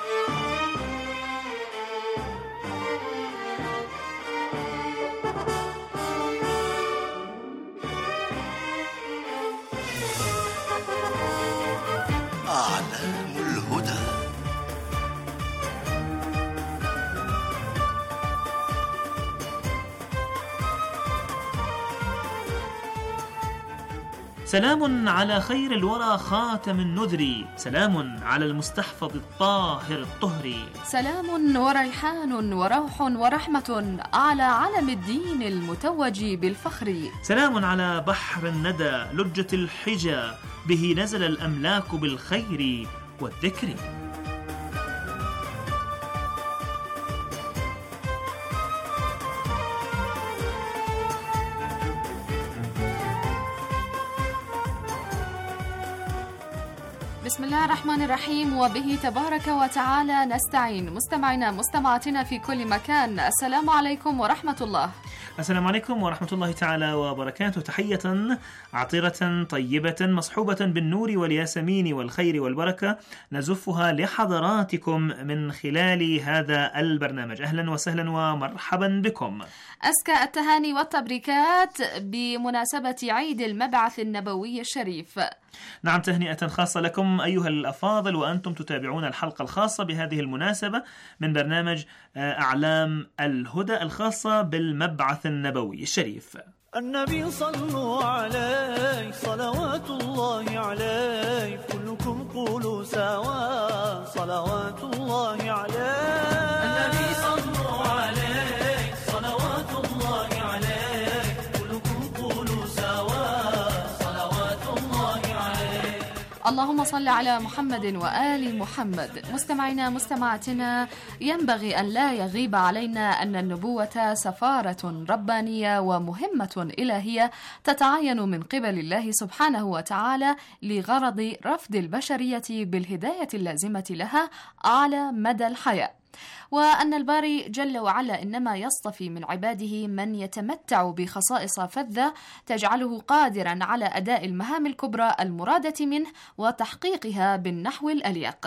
أعلام الهدى. سلام على خير الورى خاتم النذر، سلام على المستحفظ الطاهر الطهري، سلام وريحان وروح ورحمة على علم الدين المتوج بالفخر، سلام على بحر الندى لجة الحجى به نزل الأملاك بالخير والذكر. بسم الله الرحمن الرحيم، وبه تبارك وتعالى نستعين. مستمعينا مستمعاتنا في كل مكان، السلام عليكم ورحمة الله. السلام عليكم ورحمة الله تعالى وبركاته. تحية عطرة طيبة مصحوبة بالنور والياسمين والخير والبركة نزفها لحضراتكم من خلال هذا البرنامج. أهلا وسهلا ومرحبا بكم. أزكى التهاني والتبريكات بمناسبة عيد المبعث النبوي الشريف. نعم، تهنئة خاصة لكم أيها الأفاضل وأنتم تتابعون الحلقة الخاصة بهذه المناسبة من برنامج أعلام الهدى الخاصة بالمبعث النبوي الشريف. النبي صلوا عليه صلوات الله عليه، كلكم قولوا سوا صلوات الله عليه. النبي صلوا عليه صلوات الله عليه، كلكم قولوا سوا صلوات الله عليه. اللهم صل على محمد وآل محمد. مستمعينا مستمعاتنا، ينبغي أن لا يغيب علينا أن النبوة سفارة ربانية ومهمة إلهية تتعين من قبل الله سبحانه وتعالى لغرض رفض البشرية بالهداية اللازمة لها على مدى الحياة، وأن الباري جل وعلا إنما يصطفي من عباده من يتمتع بخصائص فذة تجعله قادرا على أداء المهام الكبرى المرادة منه وتحقيقها بالنحو الأليق.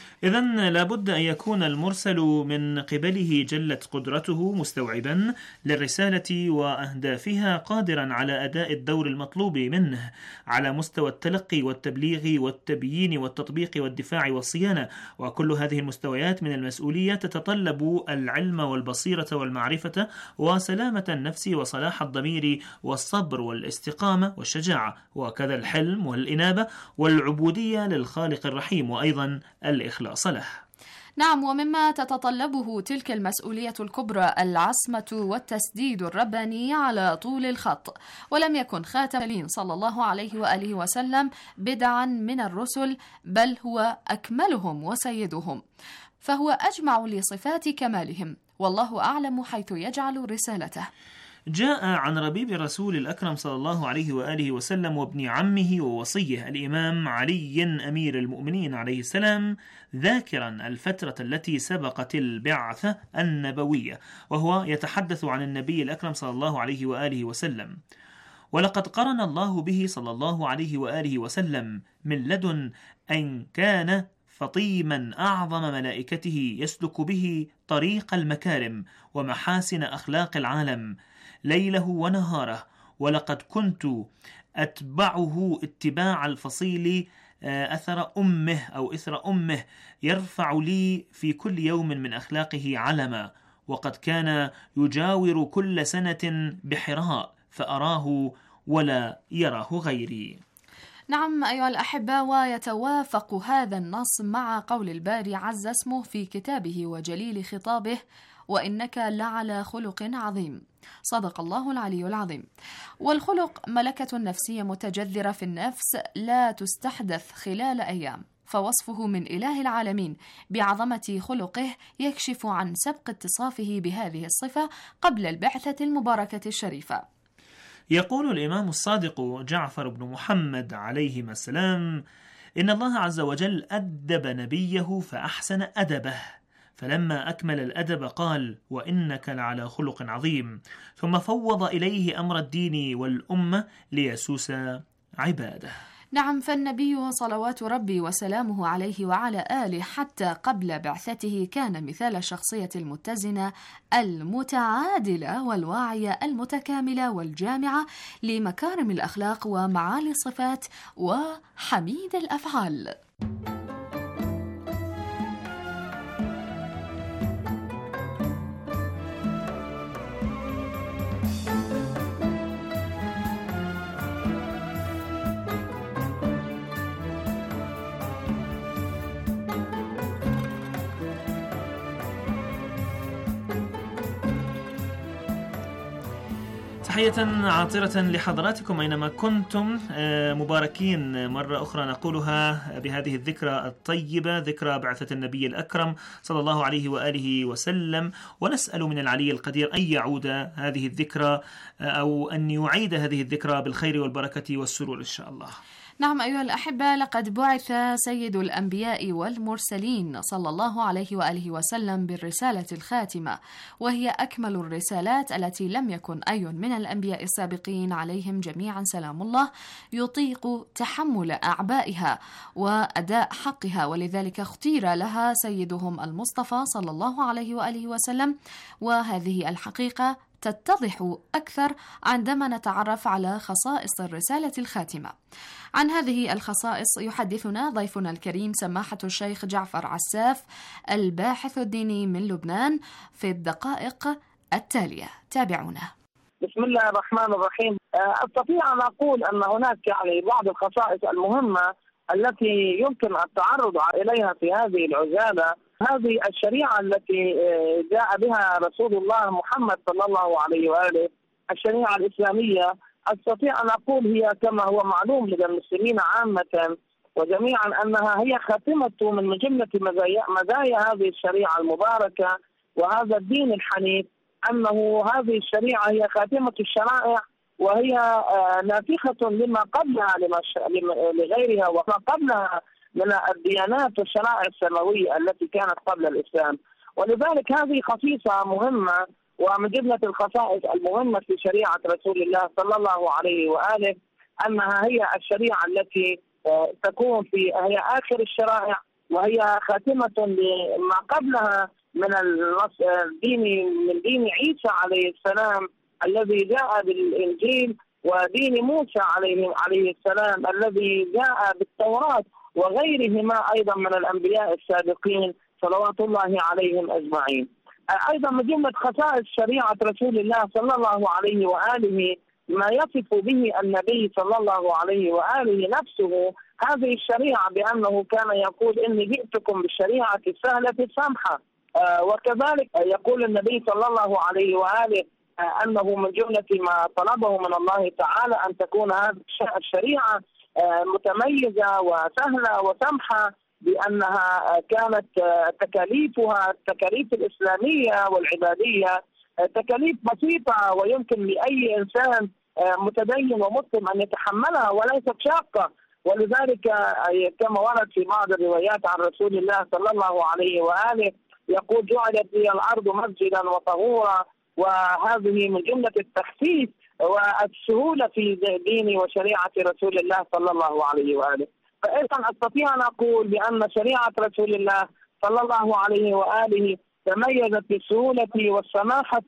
إذن لابد أن يكون المرسل من قبله جلت قدرته مستوعبا للرسالة وأهدافها، قادرا على أداء الدور المطلوب منه على مستوى التلقي والتبليغ والتبيين والتطبيق والدفاع والصيانة. وكل هذه المستويات من المسؤولية تتطلب العلم والبصيرة والمعرفة وسلامة النفس وصلاح الضمير والصبر والاستقامة والشجاعة، وكذا الحلم والإنابة والعبودية للخالق الرحيم، وأيضا الإخلاص له. نعم، ومما تتطلبه تلك المسؤولية الكبرى العصمة والتسديد الرباني على طول الخط. ولم يكن خاتم النبيين صلى الله عليه وآله وسلم بدعا من الرسل، بل هو أكملهم وسيدهم، فهو أجمع لصفات كمالهم، والله أعلم حيث يجعل رسالته. جاء عن ربيب الرسول الأكرم صلى الله عليه وآله وسلم وابن عمه ووصيه الإمام علي أمير المؤمنين عليه السلام ذاكرا الفترة التي سبقت البعثة النبوية، وهو يتحدث عن النبي الأكرم صلى الله عليه وآله وسلم: ولقد قرن الله به صلى الله عليه وآله وسلم من لدن أن كان فطيما أعظم ملائكته يسلك به طريق المكارم ومحاسن أخلاق العالم ليله ونهاره، ولقد كنت أتبعه اتباع الفصيل أثر أمه أو إثر أمه، يرفع لي في كل يوم من أخلاقه علما، وقد كان يجاور كل سنة بحراء فأراه ولا يراه غيري. نعم أيها الأحبة، ويتوافق هذا النص مع قول الباري عز اسمه في كتابه وجليل خطابه: وإنك لعلى خلق عظيم. صدق الله العلي العظيم. والخلق ملكة نفسية متجذرة في النفس لا تستحدث خلال أيام، فوصفه من إله العالمين بعظمة خلقه يكشف عن سبق اتصافه بهذه الصفة قبل البعثة المباركة الشريفة. يقول الإمام الصادق جعفر بن محمد عليهما السلام: إن الله عز وجل أدب نبيه فأحسن أدبه، فلما أكمل الأدب قال: وإنك لعلى خلق عظيم، ثم فوض إليه أمر الدين والأمة ليسوس عباده. نعم، فالنبي صلوات ربي وسلامه عليه وعلى آله حتى قبل بعثته كان مثال الشخصية المتزنة المتعادلة والواعية المتكاملة والجامعة لمكارم الأخلاق ومعالي الصفات وحميد الأفعال. تحية عاطرة لحضراتكم أينما كنتم، مباركين مرة أخرى نقولها بهذه الذكرى الطيبة، ذكرى بعثة النبي الأكرم صلى الله عليه وآله وسلم، ونسأل من العلي القدير أن يعود هذه الذكرى أو أن يعيد هذه الذكرى بالخير والبركة والسرور إن شاء الله. نعم أيها الأحبة، لقد بعث سيد الأنبياء والمرسلين صلى الله عليه وآله وسلم بالرسالة الخاتمة، وهي أكمل الرسالات التي لم يكن أي من الأنبياء السابقين عليهم جميعا سلام الله يطيق تحمل أعبائها وأداء حقها، ولذلك اختير لها سيدهم المصطفى صلى الله عليه وآله وسلم. وهذه الحقيقة تتضح أكثر عندما نتعرف على خصائص الرسالة الخاتمة. عن هذه الخصائص يحدثنا ضيفنا الكريم سماحة الشيخ جعفر عساف، الباحث الديني من لبنان، في الدقائق التالية. تابعونا. بسم الله الرحمن الرحيم. أستطيع أن أقول أن هناك بعض الخصائص المهمة التي يمكن التعرض إليها في هذه العجالة. هذه الشريعة التي جاء بها رسول الله محمد صلى الله عليه وآله، الشريعة الإسلامية، أستطيع أن أقول هي كما هو معلوم لدى المسلمين عامة وجميعا أنها هي خاتمة من جملة مزايا هذه الشريعة المباركة وهذا الدين الحنيف، أنه هذه الشريعة هي خاتمة الشرائع، وهي نافخة لما قبلها لغيرها وما قبلها من الديانات والشرائع السماوية التي كانت قبل الإسلام. ولذلك هذه خصيصة مهمة ومن جملة الخصائص المهمة في شريعة رسول الله صلى الله عليه وآله، أنها هي الشريعة التي تكون هي آخر الشرائع، وهي خاتمة لما قبلها من من دين عيسى عليه السلام الذي جاء بالإنجيل، ودين موسى عليه السلام الذي جاء بالتوراة، وغيرهما أيضا من الأنبياء السابقين صلوات الله عليهم أجمعين. أيضا من جملة خصائص شريعة رسول الله صلى الله عليه وآله ما يصف به النبي صلى الله عليه وآله نفسه هذه الشريعة بأنه كان يقول إني جئتكم بالشريعة السهلة السمحة، وكذلك يقول النبي صلى الله عليه وآله أنه من جملة ما طلبه من الله تعالى أن تكون هذه الشريعة متميزة وسهلة وسمحة، بأنها كانت تكاليفها التكاليف الإسلامية والعبادية تكاليف بسيطة ويمكن لأي إنسان متدين ومسلم أن يتحملها وليست شاقة. ولذلك كما ورد في بعض الروايات عن رسول الله صلى الله عليه وآله يقول جعلت لي الأرض مسجدا وطهورا، وهذه من جملة التخفيف والسهولة في دين وشريعة رسول الله صلى الله عليه وآله. فإذا أستطيع أن أقول بأن شريعة رسول الله صلى الله عليه وآله تميزت بالسهولة والسماحة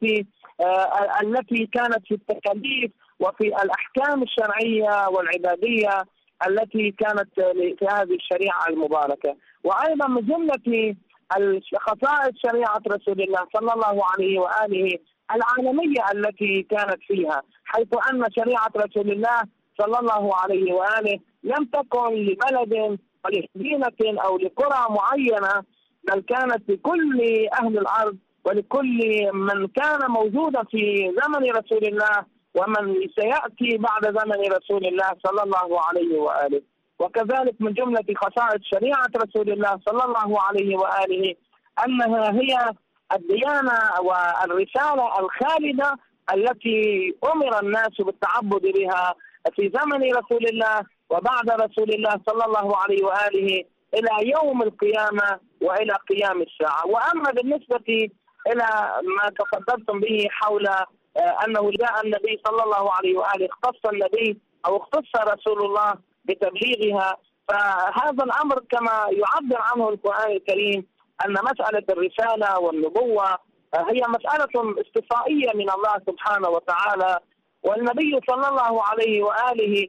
التي كانت في التكاليف وفي الأحكام الشرعية والعبادية التي كانت في هذه الشريعة المباركة. وأيضا من جملة خصائص شريعة رسول الله صلى الله عليه وآله العالمية التي كانت فيها، حيث أن شريعة رسول الله صلى الله عليه وآله لم تكن لبلد ولمدينة أو لقرى معينة، بل كانت لكل أهل الأرض ولكل من كان موجودا في زمن رسول الله ومن سيأتي بعد زمن رسول الله صلى الله عليه وآله. وكذلك من جملة خصائص شريعة رسول الله صلى الله عليه وآله أنها هي الديانة والرسالة الخالدة التي أمر الناس بالتعبد بها في زمن رسول الله وبعد رسول الله صلى الله عليه وآله إلى يوم القيامة وإلى قيام الساعة. وأما بالنسبة إلى ما تفضلتم به حول أنه جاء النبي صلى الله عليه وآله اختص النبي أو اختص رسول الله بتبليغها، فهذا الأمر كما يعبر عنه القرآن الكريم أن مسألة الرسالة والنبوة هي مسألة استفائية من الله سبحانه وتعالى، والنبي صلى الله عليه وآله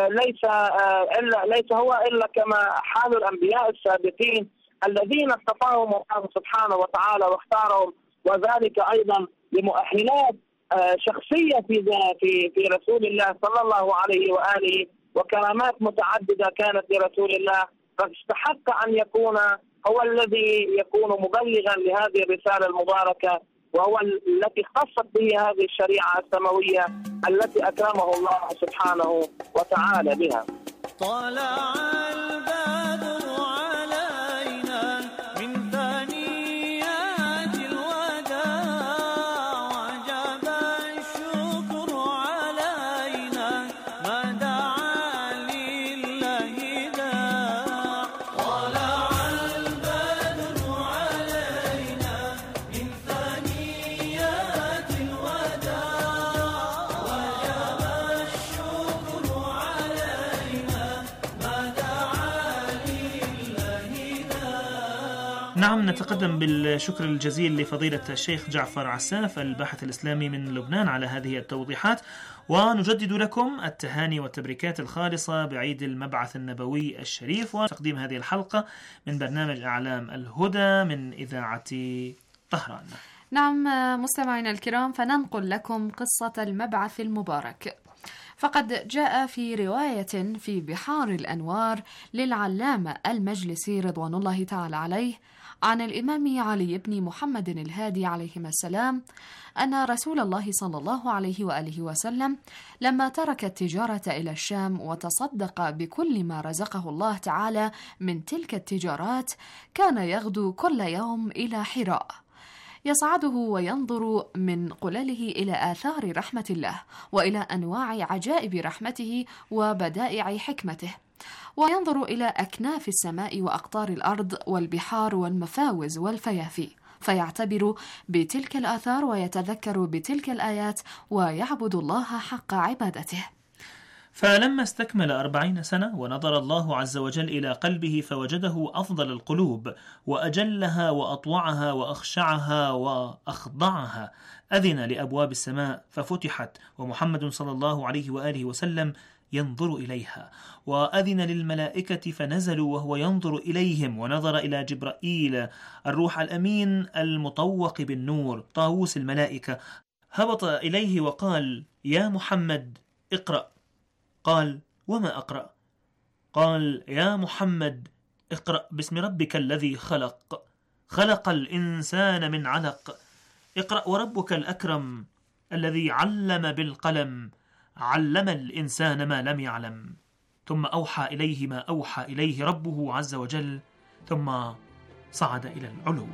ليس هو إلا كما حال الأنبياء السابقين الذين اصطفاهم الله سبحانه وتعالى واختارهم، وذلك أيضا لمؤهلات شخصية في رسول الله صلى الله عليه وآله وكرامات متعددة كانت لرسول الله، فاستحق أن يكون هو الذي يكون مبلغا لهذه الرسالة المباركة وهو التي اختصت به هذه الشريعة السماوية التي أكرمه الله سبحانه وتعالى بها. طلع البدر علينا من ثنيات الوداع وجب الشكر علينا ما دعا لله داع. طلع البدر علينا من ثنيات الوداع وجب الشكر علينا ما دعا لله داع. نعم، نتقدم بالشكر الجزيل لفضيلة الشيخ جعفر عساف الباحث الإسلامي من لبنان على هذه التوضيحات، ونجدد لكم التهاني والتبريكات الخالصة بعيد المبعث النبوي الشريف وتقديم هذه الحلقة من برنامج أعلام الهدى من إذاعة طهران. نعم مستمعينا الكرام، فننقل لكم قصة المبعث المبارك. فقد جاء في رواية في بحار الأنوار للعلامة المجلسي رضوان الله تعالى عليه عن الإمام علي بن محمد الهادي عليهما السلام أن رسول الله صلى الله عليه وآله وسلم لما ترك التجارة إلى الشام وتصدق بكل ما رزقه الله تعالى من تلك التجارات كان يغدو كل يوم إلى حراء يصعده وينظر من قلله إلى آثار رحمة الله وإلى أنواع عجائب رحمته وبدائع حكمته، وينظر إلى أكناف السماء وأقطار الأرض والبحار والمفاوز والفيافي، فيعتبر بتلك الآثار ويتذكر بتلك الآيات ويعبد الله حق عبادته. فلما استكمل 40 سنة ونظر الله عز وجل إلى قلبه فوجده أفضل القلوب وأجلها وأطوعها وأخشعها وأخضعها، أذن لأبواب السماء ففتحت ومحمد صلى الله عليه وآله وسلم ينظر إليها، وأذن للملائكة فنزلوا وهو ينظر إليهم، ونظر إلى جبرائيل الروح الأمين المطوق بالنور طاووس الملائكة، هبط إليه وقال: يا محمد اقرأ. قال: وما أقرأ؟ قال: يا محمد اقرأ باسم ربك الذي خلق، خلق الإنسان من علق، اقرأ وربك الأكرم الذي علم بالقلم، علم الإنسان ما لم يعلم. ثم أوحى إليه ما أوحى إليه ربه عز وجل، ثم صعد إلى العلو.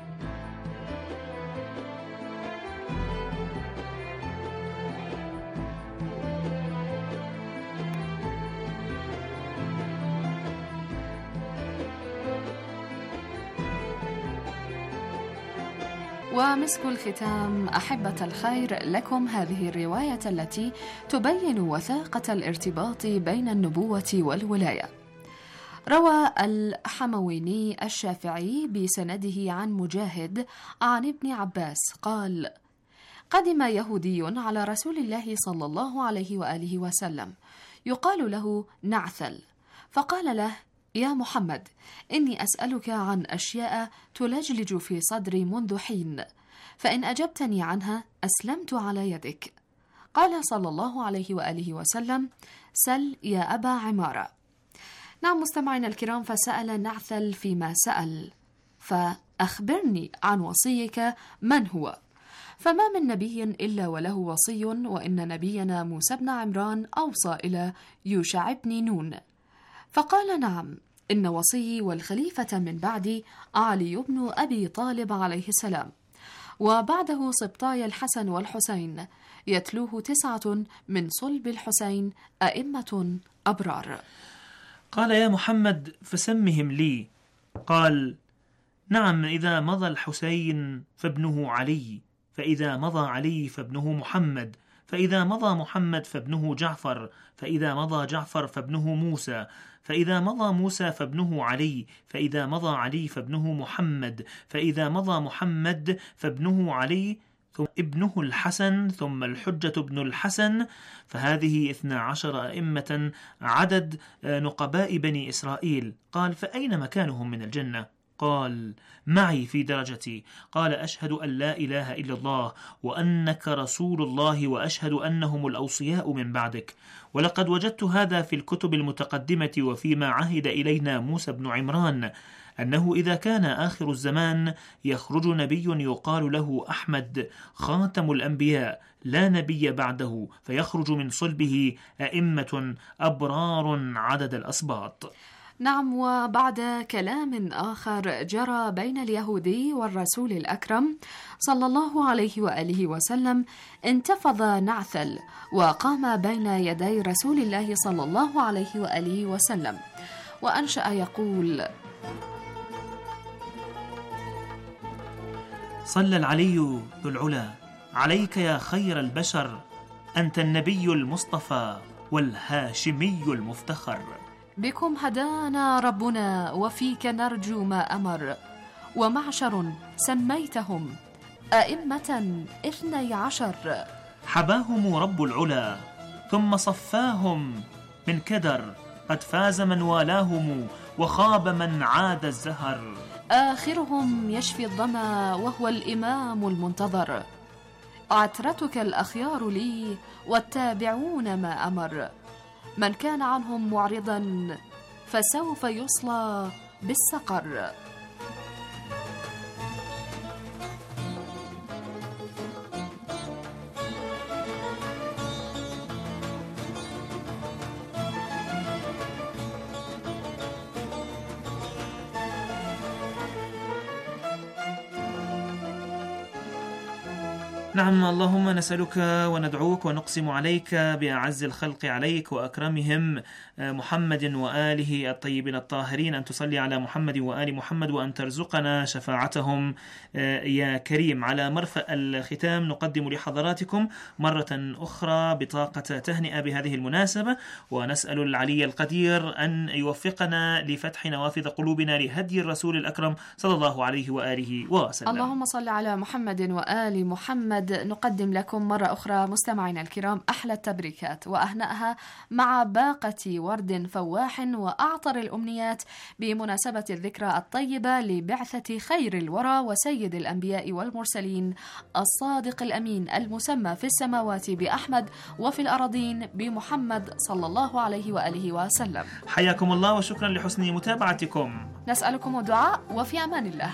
ومسك الختام أحبة الخير لكم هذه الرواية التي تبين وثاقة الارتباط بين النبوة والولاية. روى الحمويني الشافعي بسنده عن مجاهد عن ابن عباس قال: قدم يهودي على رسول الله صلى الله عليه وآله وسلم يقال له نعثل، فقال له: يا محمد، إني أسألك عن أشياء تلجلج في صدري منذ حين، فإن أجبتني عنها أسلمت على يدك. قال صلى الله عليه وآله وسلم: سل يا أبا عمارة. نعم مستمعينا الكرام، فسأل نعثل فيما سأل: فأخبرني عن وصيك من هو؟ فما من نبي إلا وله وصي، وإن نبينا موسى بن عمران أوصى إلى يوشع بن نون. فقال: نعم، إن وصي والخليفة من بعدي علي بن أبي طالب عليه السلام، وبعده سبطاي الحسن والحسين، يتلوه 9 من صلب الحسين أئمة أبرار. قال: يا محمد فسمهم لي. قال: نعم، إذا مضى الحسين فابنه علي، فإذا مضى علي فابنه محمد، فإذا مضى محمد فابنه جعفر، فإذا مضى جعفر فابنه موسى، فإذا مضى موسى فابنه علي، فإذا مضى علي فابنه محمد، فإذا مضى محمد فابنه علي، ثم ابنه الحسن، ثم الحجة ابن الحسن. فهذه 12 أئمة عدد نقباء بني إسرائيل. قال: فأين مكانهم من الجنة؟ قال: معي في درجتي. قال: أشهد أن لا إله إلا الله وأنك رسول الله وأشهد أنهم الأوصياء من بعدك. ولقد وجدت هذا في الكتب المتقدمة وفيما عهد إلينا موسى بن عمران، أنه إذا كان آخر الزمان يخرج نبي يقال له أحمد خاتم الأنبياء لا نبي بعده، فيخرج من صلبه أئمة أبرار عدد الأسباط. نعم، وبعد كلام آخر جرى بين اليهودي والرسول الأكرم صلى الله عليه وآله وسلم، انتفض نعثل وقام بين يدي رسول الله صلى الله عليه وآله وسلم وأنشأ يقول: صلى العلي ذو العلا عليك يا خير البشر، أنت النبي المصطفى والهاشمي المفتخر. بكم هدانا ربنا وفيك نرجو ما أمر، ومعشر سميتهم أئمة 12، حباهم رب العلا ثم صفاهم من كدر، قد فاز من والاهم وخاب من عاد الزهر. آخرهم يشفي الظما وهو الإمام المنتظر، عترتك الأخيار لي والتابعون ما أمر، من كان عنهم معرضا فسوف يصلى بالسقر. نعم، اللهم نسألك وندعوك ونقسم عليك بأعز الخلق عليك وأكرمهم محمد وآله الطيبين الطاهرين، أن تصلي على محمد وآل محمد وأن ترزقنا شفاعتهم يا كريم. على مرفأ الختام نقدم لحضراتكم مرة أخرى بطاقة تهنئة بهذه المناسبة، ونسأل العلي القدير أن يوفقنا لفتح نوافذ قلوبنا لهدي الرسول الأكرم صلى الله عليه وآله وسلم. اللهم صل على محمد وآل محمد. نقدم لكم مرة أخرى مستمعينا الكرام أحلى التبريكات وأهنأها مع باقة ورد فواح وأعطر الأمنيات بمناسبة الذكرى الطيبة لبعثة خير الورى وسيد الأنبياء والمرسلين الصادق الأمين المسمى في السماوات بأحمد وفي الأراضين بمحمد صلى الله عليه وآله وسلم. حياكم الله وشكرا لحسن متابعتكم. نسألكم الدعاء وفي أمان الله.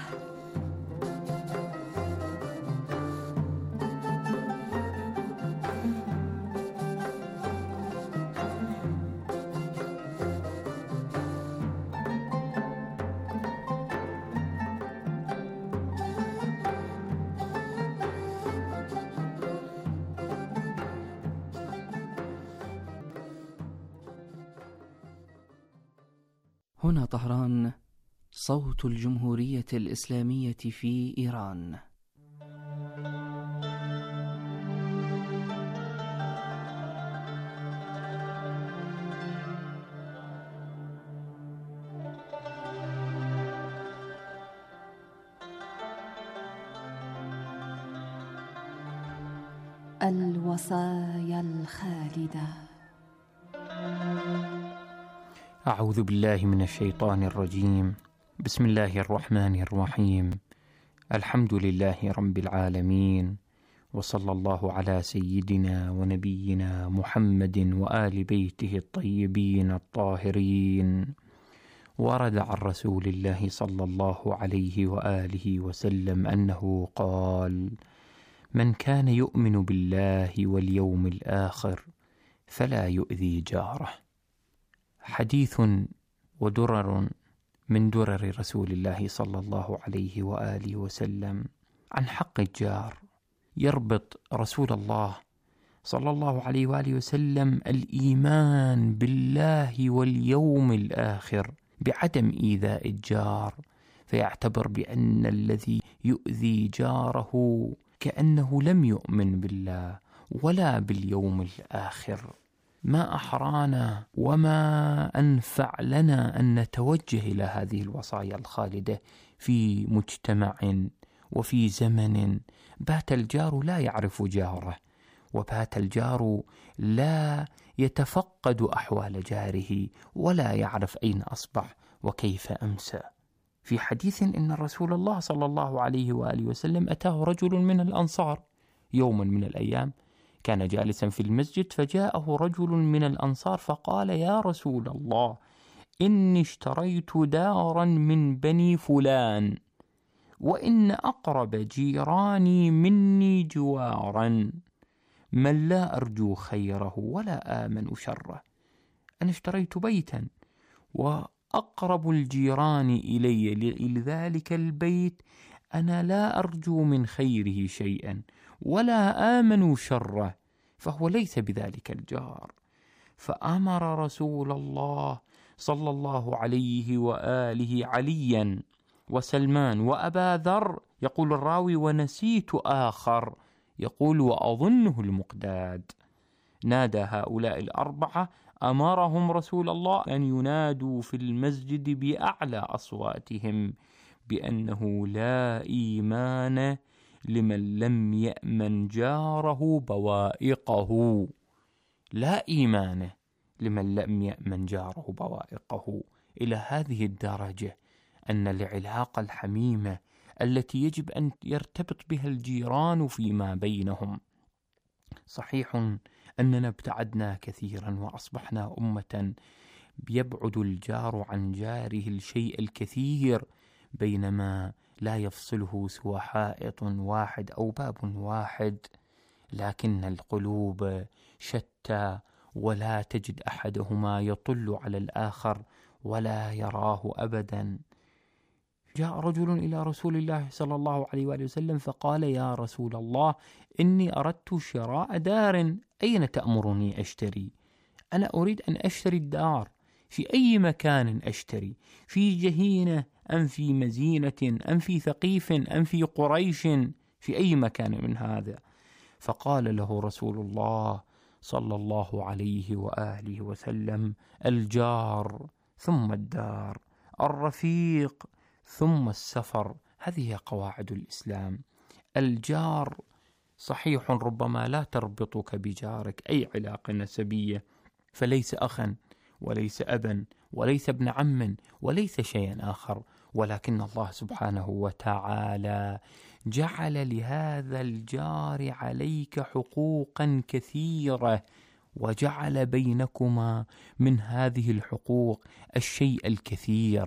هنا طهران، صوت الجمهورية الإسلامية في إيران. الوصايا الخالدة. أعوذ بالله من الشيطان الرجيم. بسم الله الرحمن الرحيم. الحمد لله رب العالمين، وصلى الله على سيدنا ونبينا محمد وآل بيته الطيبين الطاهرين. ورد عن رسول الله صلى الله عليه وآله وسلم أنه قال: من كان يؤمن بالله واليوم الآخر فلا يؤذي جاره. حديث ودرر من درر رسول الله صلى الله عليه وآله وسلم عن حق الجار. يربط رسول الله صلى الله عليه وآله وسلم الإيمان بالله واليوم الآخر بعدم إيذاء الجار، فيعتبر بأن الذي يؤذي جاره كأنه لم يؤمن بالله ولا باليوم الآخر. ما أحرانا وما أنفع لنا أن نتوجه إلى هذه الوصايا الخالدة في مجتمع وفي زمن بات الجار لا يعرف جاره، وبات الجار لا يتفقد أحوال جاره ولا يعرف أين أصبح وكيف أمسى. في حديث إن رسول الله صلى الله عليه وآله وسلم أتاه رجل من الأنصار يوما من الأيام، كان جالسا في المسجد، فجاءه رجل من الأنصار فقال: يا رسول الله، إني اشتريت دارا من بني فلان، وإن أقرب جيراني مني جوارا، من لا أرجو خيره ولا آمن شره. أنا اشتريت بيتا وأقرب الجيران إلي لذلك البيت أنا لا أرجو من خيره شيئا ولا آمن شره، فهو ليس بذلك الجار. فأمر رسول الله صلى الله عليه وآله عليا وسلمان وأبا ذر، يقول الراوي: ونسيت آخر، يقول: وأظنه المقداد. نادى هؤلاء الأربعة، أمرهم رسول الله أن ينادوا في المسجد بأعلى أصواتهم بأنه لا إيمان لمن لم يأمن جاره بوائقه. لا إيمان لمن لم يأمن جاره بوائقه. إلى هذه الدرجة أن العلاقة الحميمة التي يجب أن يرتبط بها الجيران فيما بينهم. صحيح أننا ابتعدنا كثيرا وأصبحنا أمة يبعد الجار عن جاره الشيء الكثير، بينما لا يفصله سوى حائط واحد أو باب واحد، لكن القلوب شتى ولا تجد أحدهما يطل على الآخر ولا يراه أبدا. جاء رجل إلى رسول الله صلى الله عليه وآله وسلم فقال: يا رسول الله، إني أردت شراء دار، أين تأمرني أشتري؟ أنا أريد أن أشتري الدار، في أي مكان أشتري؟ في جهينة أم في مزينة أم في ثقيف أم في قريش؟ في أي مكان من هذا؟ فقال له رسول الله صلى الله عليه وآله وسلم: الجار ثم الدار، الرفيق ثم السفر. هذه قواعد الإسلام. الجار صحيح ربما لا تربطك بجارك أي علاقة نسبية، فليس أخا وليس أبا وليس ابن عم وليس شيئا آخر، ولكن الله سبحانه وتعالى جعل لهذا الجار عليك حقوقا كثيرة، وجعل بينكما من هذه الحقوق الشيء الكثير،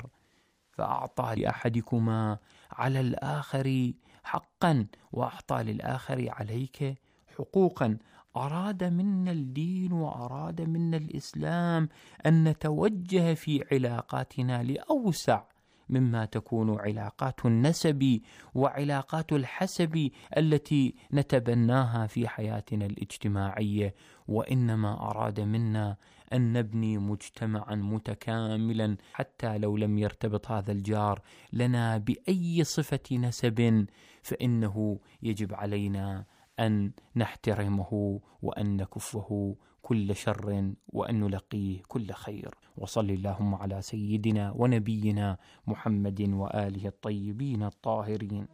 فأعطى لأحدكما على الآخر حقا وأعطى للآخر عليك حقوقا. أراد منا الدين وأراد منا الإسلام أن نتوجه في علاقاتنا لأوسع مما تكون علاقات النسب وعلاقات الحسب التي نتبناها في حياتنا الاجتماعية، وإنما أراد منا أن نبني مجتمعا متكاملا، حتى لو لم يرتبط هذا الجار لنا بأي صفة نسب فإنه يجب علينا أن نحترمه وأن نكفه كل شر وأن نلقيه كل خير. وصل اللهم على سيدنا ونبينا محمد وآله الطيبين الطاهرين.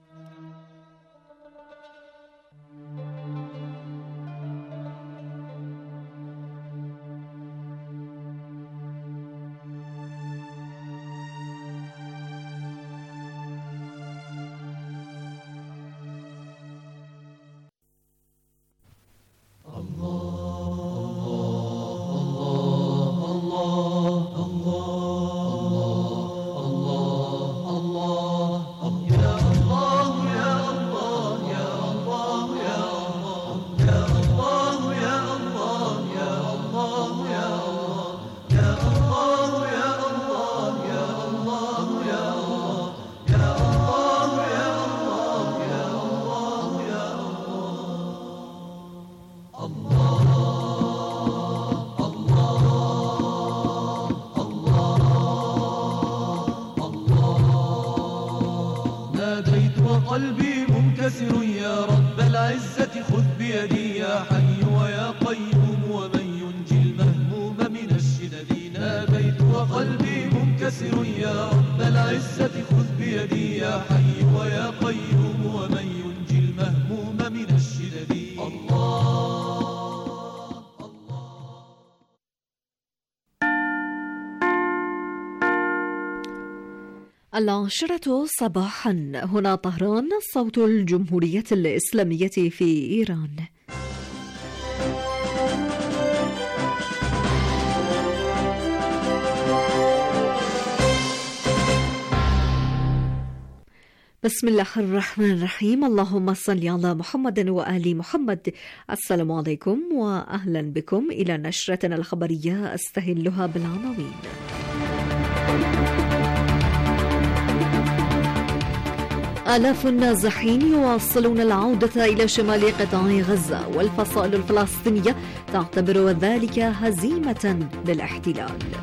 قلبي منكسر يا رب العزة خذ بيدي يا حي ويا قيوم ومن ينجي المهموم من الشدد. ناديت وقلبي منكسر يا رب العزة خذ بيدي يا حي ويا قيوم ومن ينجي المهموم من الشدد. الله 10 صباحا، هنا طهران، صوت الجمهورية الإسلامية في إيران. بسم الله الرحمن الرحيم. اللهم صل على محمد وآل محمد. السلام عليكم وأهلا بكم إلى نشرتنا الخبرية أستهلها بالعناوين. آلاف النازحين يواصلون العودة إلى شمال قطاع غزة، والفصائل الفلسطينية تعتبر ذلك هزيمة للاحتلال.